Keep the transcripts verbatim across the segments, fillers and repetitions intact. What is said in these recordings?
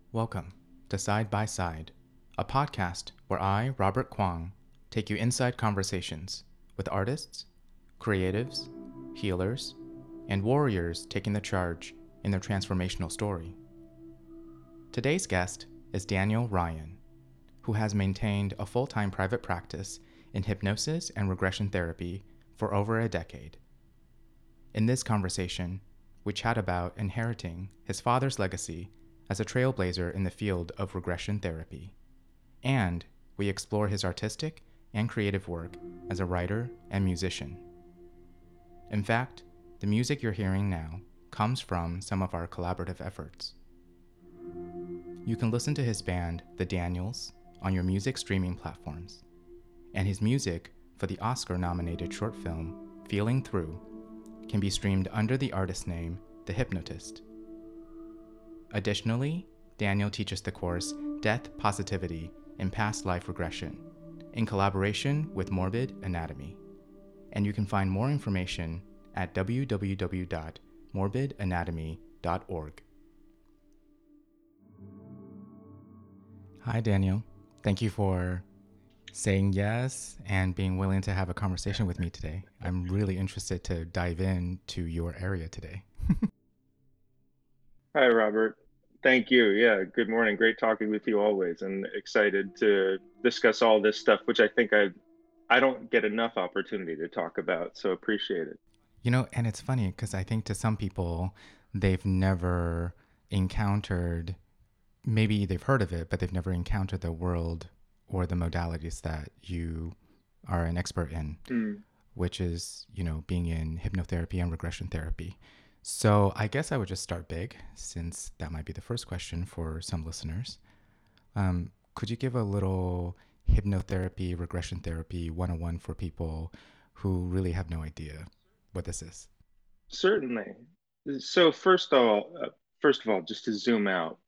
Welcome to Side by Side, a podcast where I, Robert Kwong, take you inside conversations with artists, creatives, healers, and warriors taking the charge in their transformational story. Today's guest is Daniel Ryan, who has maintained a full-time private practice in hypnosis and regression therapy for over a decade. In this conversation, we chat about inheriting his father's legacy as a trailblazer in the field of regression therapy, and we explore his artistic and creative work as a writer and musician. In fact, the music you're hearing now comes from some of our collaborative efforts. You can listen to his band, The Daniels, on your music streaming platforms, and his music for the Oscar-nominated short film, Feeling Through, can be streamed under the artist name, The Hypnotist. Additionally, Daniel teaches the course Death Positivity in Past Life Regression in collaboration with Morbid Anatomy, and you can find more information at w w w dot morbid anatomy dot org. Hi, Daniel. Thank you for saying yes and being willing to have a conversation with me today. I'm really interested to dive into your area today. Hi, Robert. Thank you. Yeah, good morning. Great talking with you always, and excited to discuss all this stuff, which I think I I don't get enough opportunity to talk about, so appreciate it. You know, and it's funny because I think to some people, they've never encountered, maybe they've heard of it, but they've never encountered the world or the modalities that you are an expert in, Mm. which is, you know, being in hypnotherapy and regression therapy. So I guess I would just start big, since that might be the first question for some listeners. Um, could you give a little hypnotherapy, regression therapy one oh one for people who really have no idea what this is? Certainly. So first of all, uh, first of all, just to zoom out,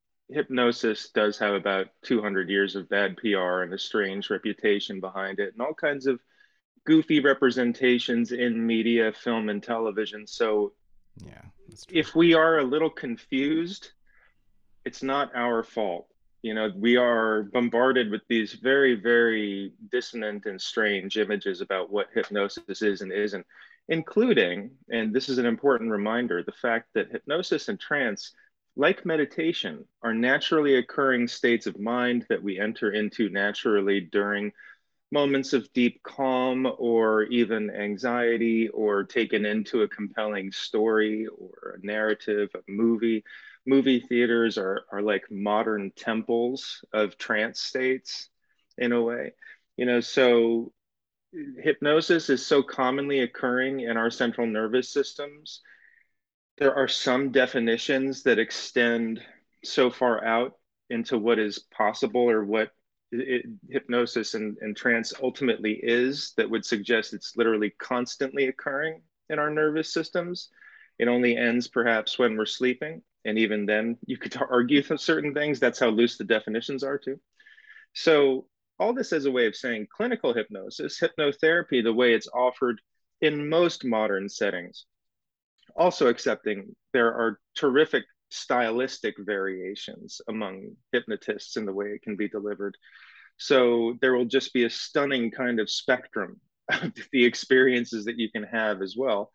hypnosis does have about two hundred years of bad P R and a strange reputation behind it, and all kinds of goofy representations in media, film, and television. So Yeah, that's true. if we are a little confused, it's not our fault. You know, we are bombarded with these very, very dissonant and strange images about what hypnosis is and isn't, including, and this is an important reminder, the fact that hypnosis and trance, like meditation, are naturally occurring states of mind that we enter into naturally during moments of deep calm or even anxiety or taken into a compelling story or a narrative, a movie. Movie theaters are, are like modern temples of trance states in a way. You know, so hypnosis is so commonly occurring in our central nervous systems. There are some definitions that extend so far out into what is possible or what it, hypnosis and, and trance ultimately is that would suggest it's literally constantly occurring in our nervous systems. It only ends perhaps when we're sleeping. And even then, you could argue for certain things. That's how loose the definitions are, too. So, all this as a way of saying clinical hypnosis, hypnotherapy, the way it's offered in most modern settings, also accepting there are terrific stylistic variations among hypnotists in the way it can be delivered. So there will just be a stunning kind of spectrum of the experiences that you can have as well.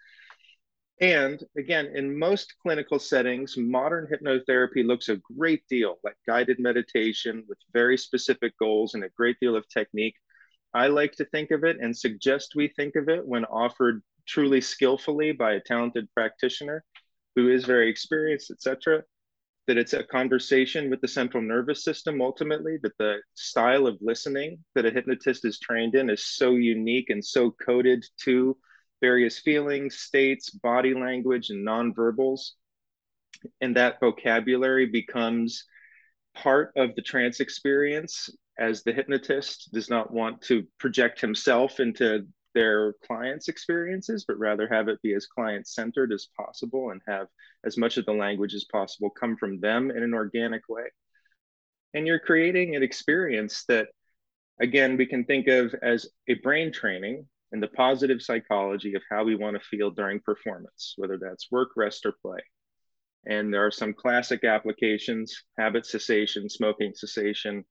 And again, in most clinical settings, modern hypnotherapy looks a great deal like guided meditation with very specific goals and a great deal of technique. I like to think of it and suggest we think of it when offered truly skillfully by a talented practitioner who is very experienced, et cetera, that it's a conversation with the central nervous system ultimately, that the style of listening that a hypnotist is trained in is so unique and so coded to various feelings, states, body language, and nonverbals. And that vocabulary becomes part of the trance experience, as the hypnotist does not want to project himself into their clients' experiences, but rather have it be as client centered as possible and have as much of the language as possible come from them in an organic way. And you're creating an experience that, again, we can think of as a brain training in the positive psychology of how we want to feel during performance, whether that's work, rest, or play. And there are some classic applications: habit cessation, smoking cessation.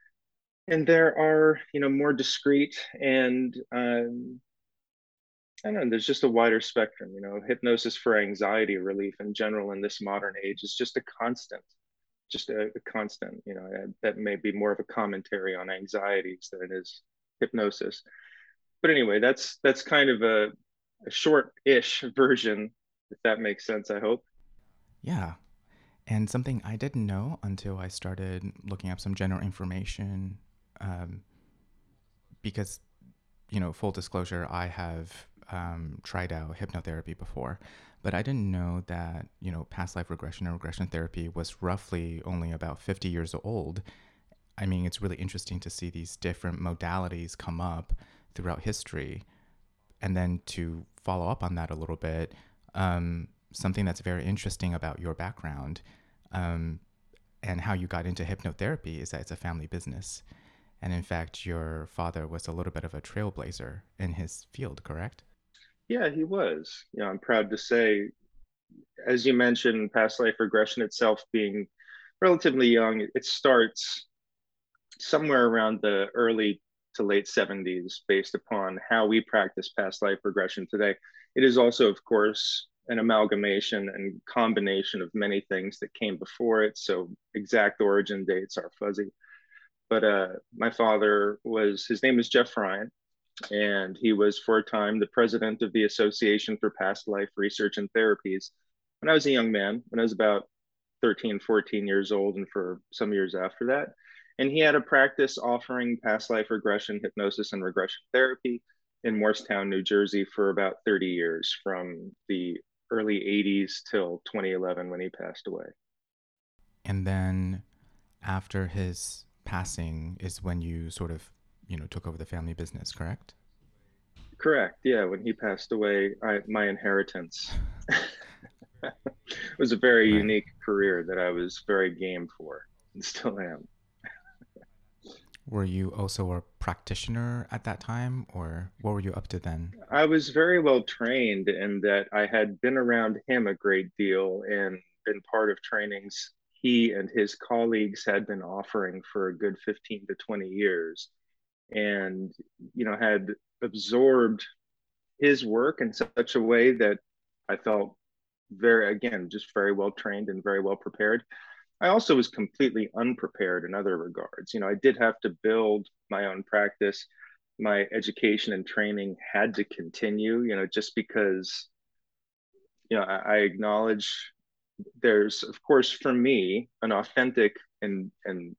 And there are, you know, more discrete and um, I don't know, there's just a wider spectrum. You know, hypnosis for anxiety relief in general in this modern age is just a constant, just a, a constant. You know, that may be more of a commentary on anxieties than it is hypnosis. But anyway, that's that's kind of a, a short-ish version, if that makes sense, I hope. Yeah. And something I didn't know until I started looking up some general information, um, because, you know, full disclosure, I have um, tried out hypnotherapy before, but I didn't know that, you know, past life regression and regression therapy was roughly only about fifty years old. I mean, it's really interesting to see these different modalities come up throughout history. And then to follow up on that a little bit, um, something that's very interesting about your background, um, and how you got into hypnotherapy is that it's a family business. And in fact, your father was a little bit of a trailblazer in his field, correct? Yeah, he was. You know, I'm proud to say, as you mentioned, past life regression itself being relatively young, it starts somewhere around the early to late seventies based upon how we practice past life regression today. It is also, of course, an amalgamation and combination of many things that came before it. So exact origin dates are fuzzy. But uh, my father was, his name is Jeff Ryan, and he was for a time the president of the Association for Past Life Research and Therapies when I was a young man, when I was about thirteen, fourteen years old, and for some years after that. And he had a practice offering past life regression, hypnosis, and regression therapy in Morristown, New Jersey for about thirty years, from the early eighties till twenty eleven when he passed away. And then after his passing is when you sort of, you know, took over the family business, correct? Correct. Yeah. When he passed away, I, my inheritance was a very Right. unique career that I was very game for and still am. Were you also a practitioner at that time, or what were you up to then? I was very well trained in that I had been around him a great deal and been part of trainings he and his colleagues had been offering for a good fifteen to twenty years, and you know had absorbed his work in such a way that I felt very, again, just very well trained and very well prepared. I also was completely unprepared in other regards. You know, I did have to build my own practice. My education and training had to continue, you know, just because, you know, I, I acknowledge there's, of course, for me, an authentic and, and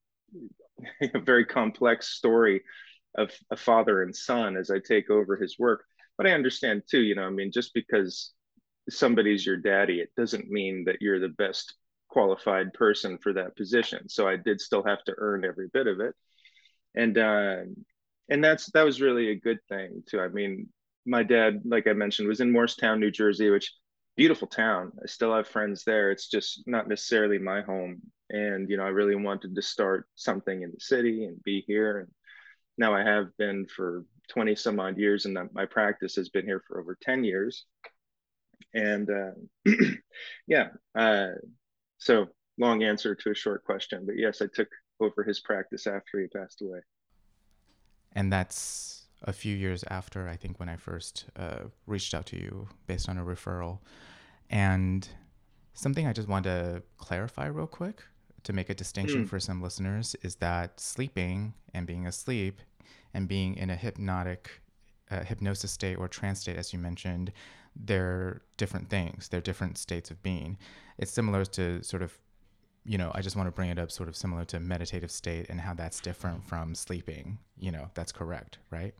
a very complex story of a father and son as I take over his work. But I understand too, you know, I mean, just because somebody's your daddy, it doesn't mean that you're the best qualified person for that position. So I did still have to earn every bit of it, and um, and that's that was really a good thing too. I mean, my dad, like I mentioned, was in Morristown, New Jersey, which beautiful town. I still have friends there. It's just not necessarily my home, and you know, I really wanted to start something in the city and be here. And now I have been for twenty some odd years, and my practice has been here for over ten years. And uh, yeah, uh, so long answer to a short question, but yes, I took over his practice after he passed away. And that's a few years after, I think, when I first uh, reached out to you based on a referral. And something I just want to clarify real quick to make a distinction Mm, for some listeners is that sleeping and being asleep and being in a hypnotic uh, hypnosis state or trance state, as you mentioned, they're different things. They're different states of being. It's similar to sort of, you know, I just want to bring it up sort of similar to meditative state and how that's different from sleeping. You know, that's correct, right?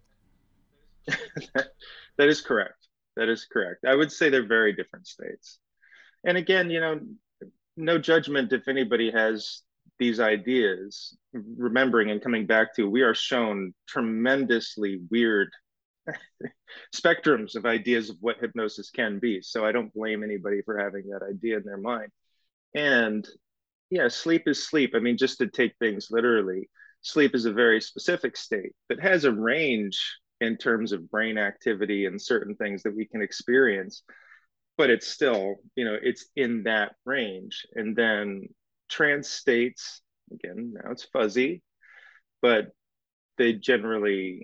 that is correct. That is correct. I would say they're very different states. And again, you know, no judgment if anybody has these ideas. Remembering and coming back to, we are shown tremendously weird spectrums of ideas of what hypnosis can be. So I don't blame anybody for having that idea in their mind. And yeah, sleep is sleep. I mean, just to take things literally, sleep is a very specific state that has a range in terms of brain activity and certain things that we can experience. but it's still, you know, it's in that range. And then trance states, again, now it's fuzzy, but they generally,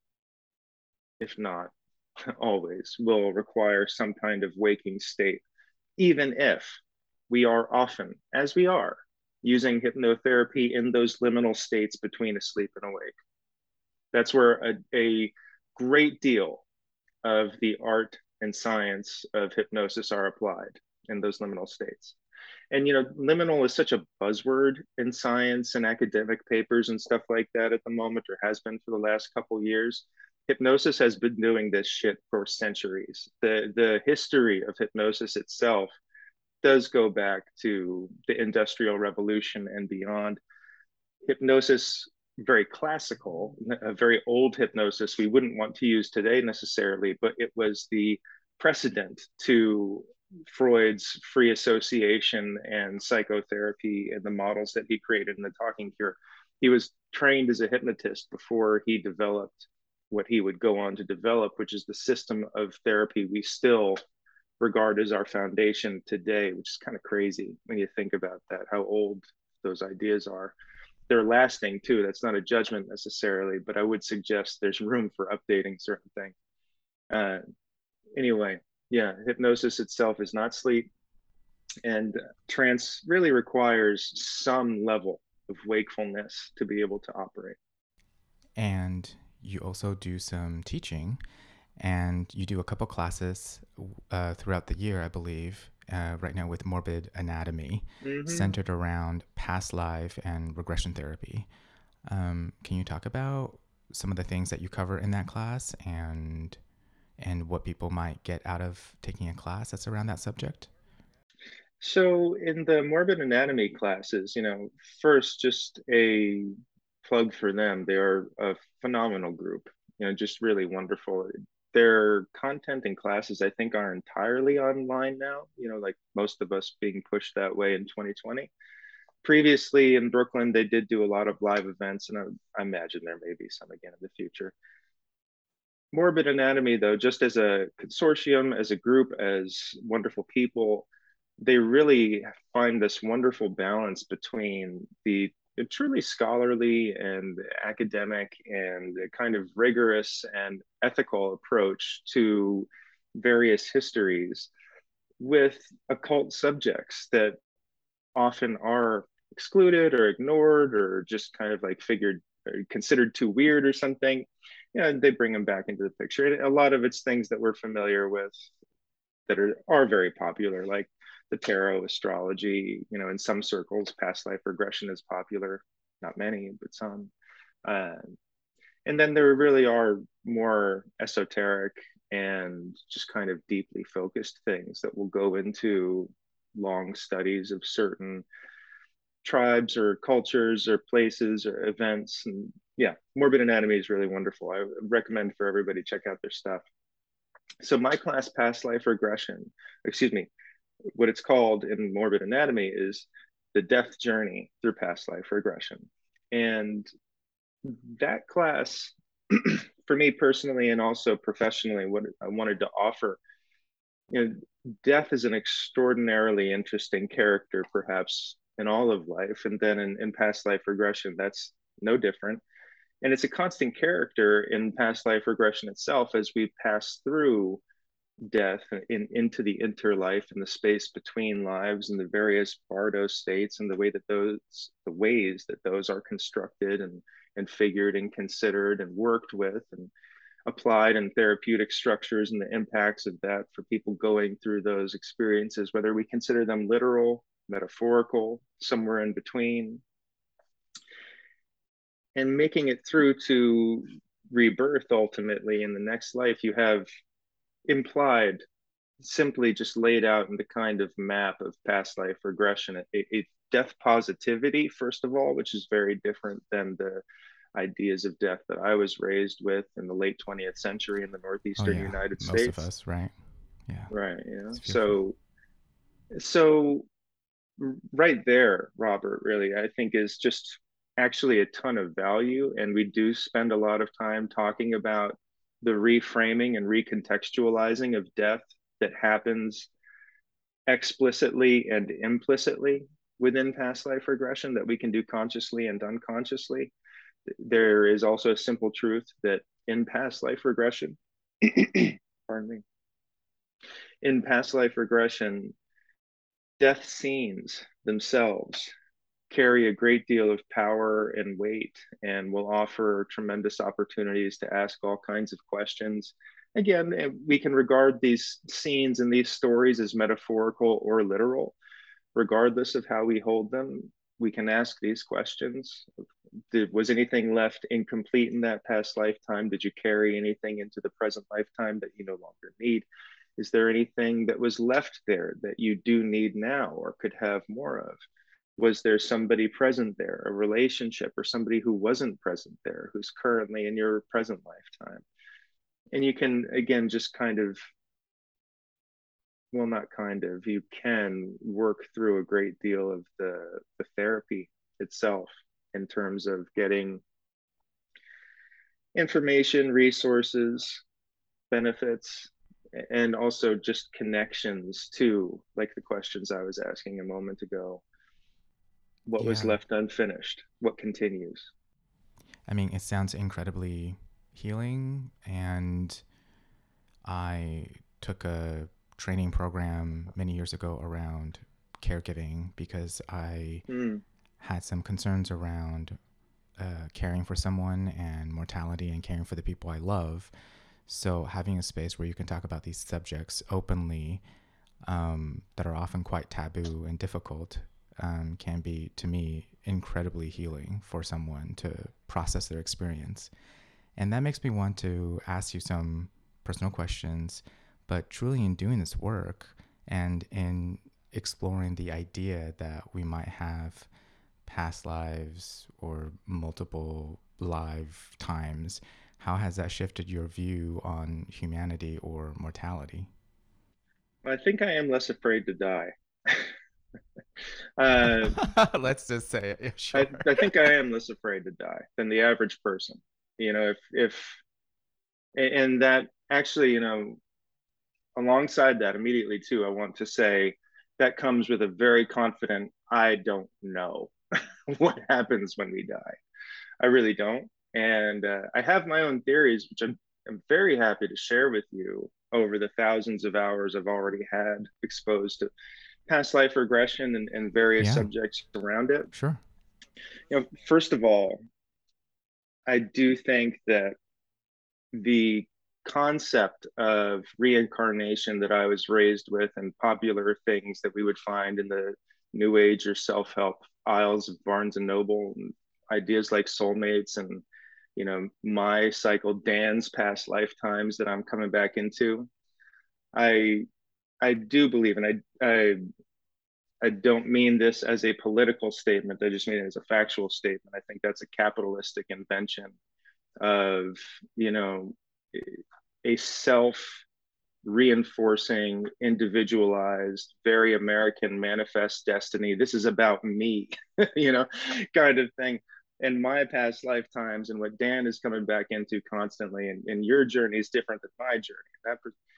if not always, will require some kind of waking state, even if we are often, as we are, using hypnotherapy in those liminal states between asleep and awake. That's where a, a great deal of the art and science of hypnosis are applied, in those liminal states. And, you know, liminal is such a buzzword in science and academic papers and stuff like that at the moment, or has been for the last couple of years. Hypnosis has been doing this shit for centuries. The, the history of hypnosis itself does go back to the Industrial Revolution and beyond. Hypnosis, very classical, a very old hypnosis we wouldn't want to use today necessarily, but it was the precedent to Freud's free association and psychotherapy and the models that he created in the Talking Cure. He was trained as a hypnotist before he developed what he would go on to develop, which is the system of therapy we still regard as our foundation today, which is kind of crazy when you think about that, how old those ideas are. They're lasting too. That's not a judgment necessarily, but I would suggest there's room for updating certain things. Uh, anyway, yeah, hypnosis itself is not sleep, and trance really requires some level of wakefulness to be able to operate. And you also do some teaching, and you do a couple classes uh, throughout the year, I believe, uh, right now with Morbid Anatomy, mm-hmm. centered around past life and regression therapy. Um, can you talk about some of the things that you cover in that class, and and what people might get out of taking a class that's around that subject? So in the Morbid Anatomy classes, you know, first, just a plug for them. They are a phenomenal group, you know, just really wonderful. Their content and classes, I think, are entirely online now, you know, like most of us being pushed that way in twenty twenty. Previously in Brooklyn, they did do a lot of live events, and I, I imagine there may be some again in the future. Morbid Anatomy, though, just as a consortium, as a group, as wonderful people, they really find this wonderful balance between the truly scholarly and academic and kind of rigorous and ethical approach to various histories with occult subjects that often are excluded or ignored or just kind of like figured considered too weird or something. Yeah, they bring them back into the picture. And a lot of it's things that we're familiar with that are, are very popular, like the tarot, astrology. You know, in some circles, past life regression is popular. Not many, but some. Uh, and then there really are more esoteric and just kind of deeply focused things that will go into long studies of certain tribes or cultures or places or events. And yeah, Morbid Anatomy is really wonderful. I recommend for everybody check out their stuff. So my class, Past Life Regression, excuse me, what it's called in Morbid Anatomy is the death journey through past life regression. And that class, for me personally and also professionally, what I wanted to offer, you know, death is an extraordinarily interesting character, perhaps in all of life. And then in, in past life regression, that's no different. And it's a constant character in past life regression itself as we pass through death in, into the interlife and the space between lives and the various Bardo states and the way that those, the ways that those are constructed and, and figured and considered and worked with and applied in therapeutic structures and the impacts of that for people going through those experiences, whether we consider them literal, metaphorical, somewhere in between, and making it through to rebirth ultimately in the next life. You have implied, simply just laid out in the kind of map of past life regression, a, a death positivity, first of all, which is very different than the ideas of death that I was raised with in the late twentieth century in the northeastern oh, yeah. United Most States. Most of us, right? Yeah. Right. You know, so, so right there, Robert, really, I think is just actually a ton of value. And we do spend a lot of time talking about the reframing and recontextualizing of death that happens explicitly and implicitly within past life regression that we can do consciously and unconsciously. There is also a simple truth that in past life regression, pardon me, in past life regression, death scenes themselves carry a great deal of power and weight and will offer tremendous opportunities to ask all kinds of questions. Again, we can regard these scenes and these stories as metaphorical or literal. Regardless of how we hold them, we can ask these questions. Did, was anything left incomplete in that past lifetime? Did you carry anything into the present lifetime that you no longer need? Is there anything that was left there that you do need now or could have more of? Was there somebody present there, a relationship, or somebody who wasn't present there, who's currently in your present lifetime? And you can, again, just kind of, well, not kind of, you can work through a great deal of the, the therapy itself in terms of getting information, resources, benefits, and also just connections to, like the questions I was asking a moment ago. What was Yeah. left unfinished? What continues? I mean, it sounds incredibly healing. And I took a training program many years ago around caregiving because I Mm, had some concerns around uh, caring for someone and mortality and caring for the people I love. So having a space where you can talk about these subjects openly, um, that are often quite taboo and difficult, um, can be, to me, incredibly healing for someone to process their experience. And that makes me want to ask you some personal questions, but truly in doing this work and in exploring the idea that we might have past lives or multiple lifetimes, how has that shifted your view on humanity or mortality? I think I am less afraid to die. uh, Let's just say it. Yeah, I, sure. I think I am less afraid to die than the average person. You know, if if and that actually, you know, alongside that immediately too, I want to say that comes with a very confident, I don't know what happens when we die. I really don't. And uh, I have my own theories, which I'm, I'm very happy to share with you over the thousands of hours I've already had exposed to past life regression and, and various Yeah, subjects around it. sure. You know, first of all, I do think that the concept of reincarnation that I was raised with and popular things that we would find in the New Age or self-help aisles of Barnes and Noble, and ideas like soulmates and, you know, my cycle, Dan's past lifetimes that I'm coming back into. I I do believe, and I I I don't mean this as a political statement. I just mean it as a factual statement. I think that's a capitalistic invention of, you know, a self reinforcing, individualized, very American manifest destiny. This is about me, you know, kind of thing. And my past lifetimes and what Dan is coming back into constantly, and, and your journey is different than my journey. That,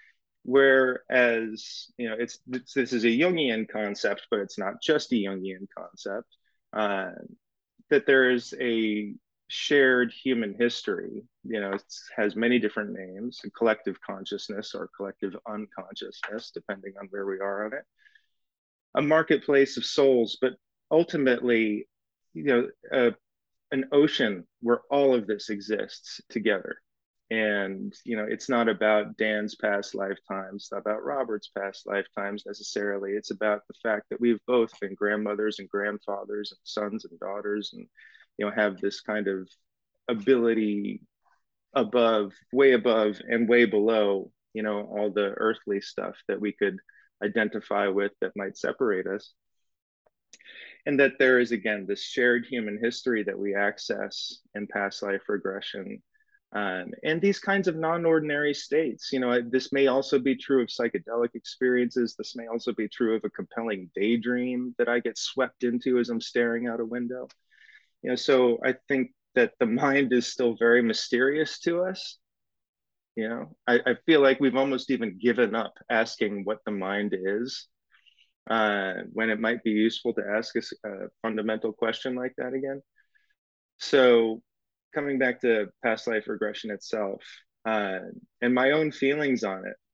whereas, you know, it's, it's this is a Jungian concept, but it's not just a Jungian concept. Uh, that there is a shared human history. You know, it has many different names, collective consciousness or collective unconsciousness, depending on where we are on it. A marketplace of souls, but ultimately, you know, uh, an ocean where all of this exists together. And, you know, it's not about Dan's past lifetimes, it's not about Robert's past lifetimes necessarily. It's about the fact that we've both been grandmothers and grandfathers and sons and daughters, and, you know, have this kind of ability above, way above, and way below, you know, all the earthly stuff that we could identify with that might separate us. And that there is, again, this shared human history that we access in past life regression, um, and these kinds of non-ordinary states. You know, this may also be true of psychedelic experiences. This may also be true of a compelling daydream that I get swept into as I'm staring out a window. You know, so I think that the mind is still very mysterious to us. You know, I, I feel like we've almost even given up asking what the mind is. uh, when it might be useful to ask a a fundamental question like that again. So, coming back to past life regression itself, uh, and my own feelings on it,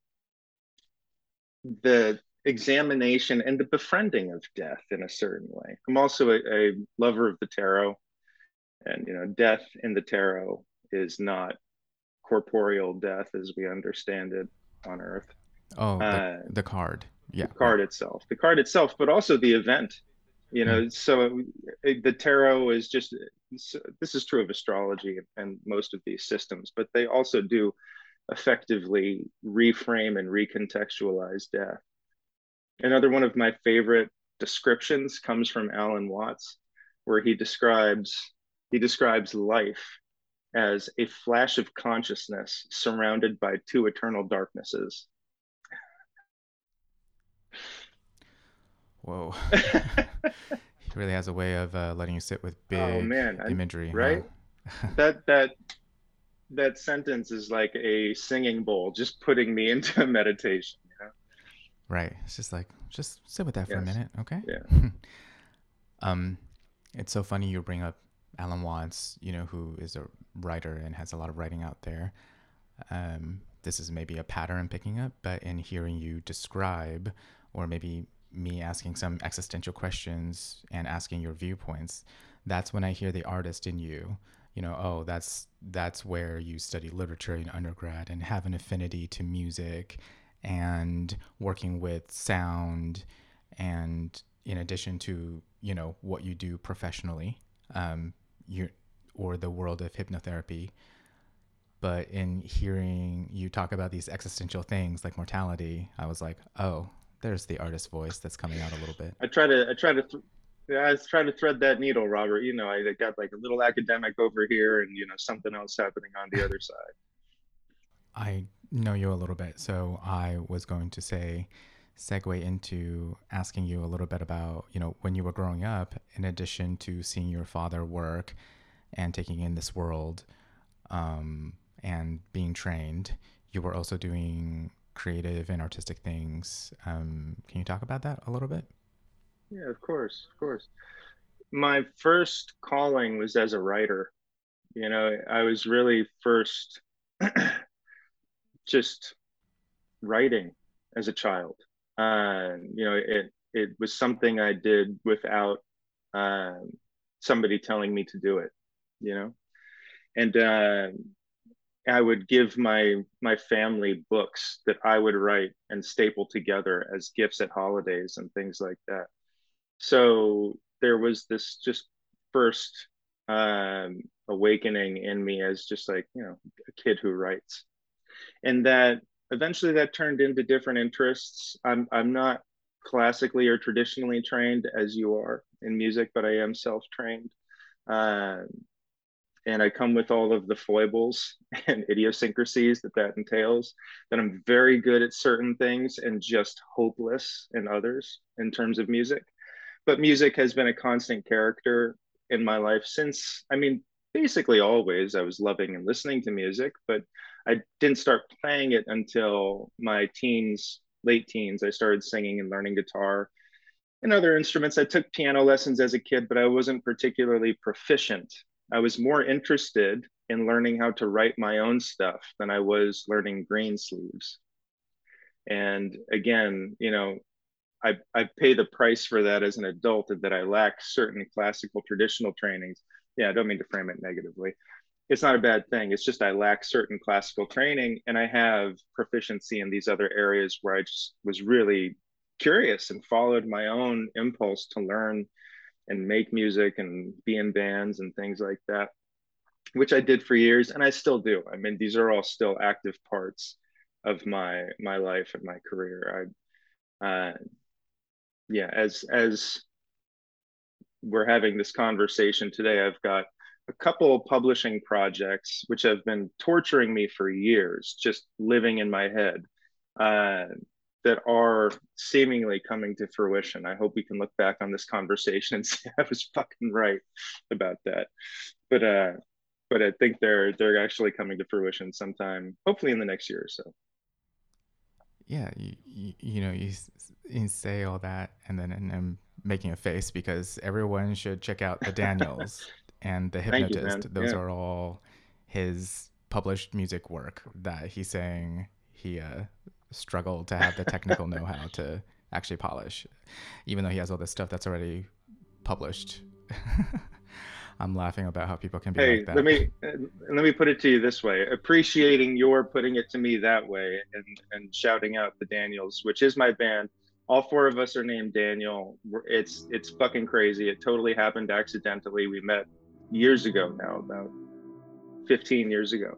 the examination and the befriending of death in a certain way. I'm also a, a lover of the tarot, and you know, death in the tarot is not corporeal death as we understand it on Earth. Oh, the Uh, the card. the Yeah, right. card itself, the card itself, but also the event. You Mm, know, so it, the tarot is just, this is true of astrology and most of these systems, but they also do effectively reframe and recontextualize death. Another one of my favorite descriptions comes from Alan Watts, where he describes he describes life as a flash of consciousness surrounded by two eternal darknesses. whoa. He really has a way of uh, letting you sit with Oh big man, I, imagery, huh? right? That that that sentence is like a singing bowl, just putting me into a meditation. You know? Right. It's just like, just sit with that for a Yes. minute, okay? Yeah. um, it's so funny you bring up Alan Watts, you know, who is a writer and has a lot of writing out there. Um, this is maybe a pattern I'm picking up, but in hearing you describe, or maybe me asking some existential questions and asking your viewpoints, that's when I hear the artist in you. You know, oh, that's that's where you study literature in undergrad and have an affinity to music and working with sound, and in addition to, you know, what you do professionally, um, you or the world of hypnotherapy. But in hearing you talk about these existential things like mortality, I was like, oh, there's the artist voice that's coming out a little bit. I try to I try to th- yeah, I try to thread that needle, Robert. You know, I got like a little academic over here and you know something else happening on the other side. I know you a little bit, so I was going to say, segue into asking you a little bit about, you know, when you were growing up, in addition to seeing your father work and taking in this world, um, and being trained, you were also doing creative and artistic things. Um, can you talk about that a little bit? Yeah, of course, of course. My first calling was as a writer. You know, I was really first just writing as a child. Uh, you know, it it was something I did without um, somebody telling me to do it. You know, and uh, I would give my my family books that I would write and staple together as gifts at holidays and things like that. So there was this just first um, awakening in me as just like you know a kid who writes, and that eventually that turned into different interests. I'm I'm not classically or traditionally trained as you are in music, but I am self trained. Um, and I come with all of the foibles and idiosyncrasies that that entails. That I'm very good at certain things and just hopeless in others in terms of music. But music has been a constant character in my life since, I mean, basically always. I was loving and listening to music, but I didn't start playing it until my teens, late teens. I started singing and learning guitar and other instruments. I took piano lessons as a kid, but I wasn't particularly proficient. I was more interested in learning how to write my own stuff than I was learning green sleeves. And again, you know, I, I pay the price for that as an adult, that I lack certain classical traditional trainings. Yeah, I don't mean to frame it negatively. It's not a bad thing. It's just I lack certain classical training and I have proficiency in these other areas where I just was really curious and followed my own impulse to learn and make music and be in bands and things like that, which I did for years and I still do. I mean, these are all still active parts of my my life and my career. I uh, yeah, as as we're having this conversation today, I've got a couple of publishing projects which have been torturing me for years, just living in my head, uh, that are seemingly coming to fruition. I hope we can look back on this conversation and say I was fucking right about that. But uh, but I think they're they're actually coming to fruition sometime, hopefully in the next year or so. Yeah, you, you, you know, you, you say all that, and then and I'm making a face because everyone should check out the Daniels and the Thank you, Hypnotist. man. Those Yeah. are all his published music work that he's saying he uh, struggled to have the technical know-how to actually polish, even though he has all this stuff that's already published. I'm laughing about how people can be Hey, like that. let me let me put it to you this way: appreciating your putting it to me that way, and and shouting out the Daniels, which is my band. All four of us are named Daniel. We're- It's it's fucking crazy. It totally happened accidentally. We met years ago now, about fifteen years ago.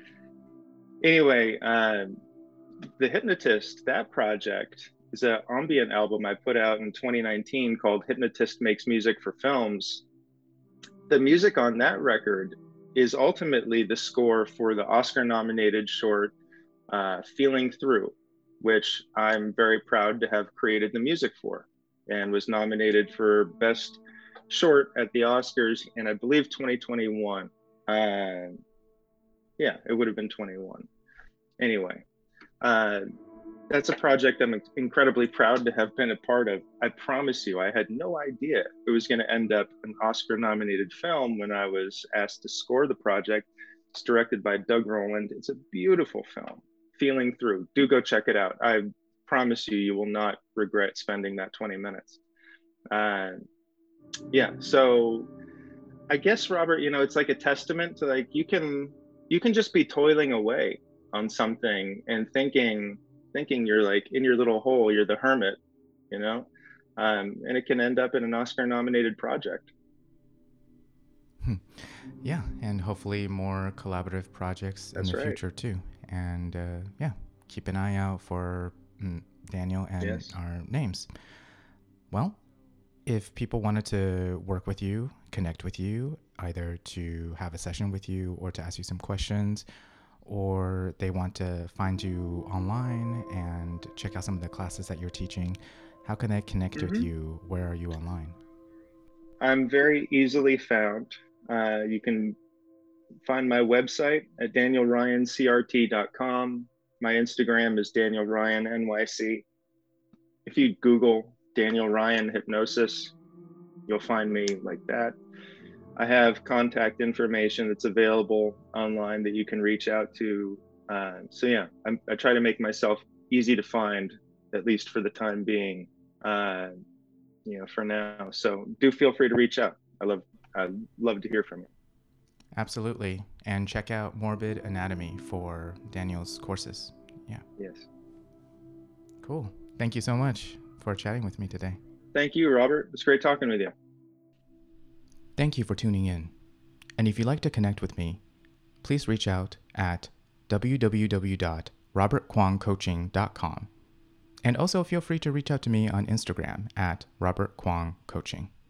Anyway, um, the Hypnotist, that project is an ambient album I put out in twenty nineteen called Hypnotist Makes Music for Films. The music on that record is ultimately the score for the Oscar nominated short uh, Feeling Through, which I'm very proud to have created the music for, and was nominated for Best Short at the Oscars in, I believe, twenty twenty-one. Uh, yeah, it would have been twenty-one. Anyway, uh, that's a project I'm incredibly proud to have been a part of. I promise you, I had no idea it was going to end up an Oscar nominated film when I was asked to score the project. It's directed by Doug Roland. It's a beautiful film, Feeling Through. Do go check it out. I promise you, you will not regret spending that twenty minutes. Uh, yeah, so I guess, Robert, you know, it's like a testament to like, you can, you can just be toiling away on something and thinking, thinking you're like in your little hole, you're the hermit, you know, um, and it can end up in an Oscar nominated project. Hmm. Yeah, and hopefully more collaborative projects That's in the right. future too. And uh, yeah, keep an eye out for mm, Daniel and Yes. our names. Well, if people wanted to work with you, connect with you, either to have a session with you or to ask you some questions, or they want to find you online and check out some of the classes that you're teaching, how can they connect Mm-hmm. with you? Where are you online? I'm very easily found. Uh, you can find my website at daniel ryan c r t dot com. My Instagram is Daniel Ryan N Y C. If you Google Daniel Ryan Hypnosis, you'll find me like that. I have contact information that's available online that you can reach out to. Uh, so yeah, I'm, I try to make myself easy to find, at least for the time being, uh, you know, for now. So do feel free to reach out. I love, I love to hear from you. Absolutely. And check out Morbid Anatomy for Daniel's courses. Yeah. Yes. Cool. Thank you so much for chatting with me today. Thank you, Robert. It's great talking with you. Thank you for tuning in. And if you'd like to connect with me, please reach out at w w w dot robert kwong coaching dot com. And also feel free to reach out to me on Instagram at robert kwong coaching.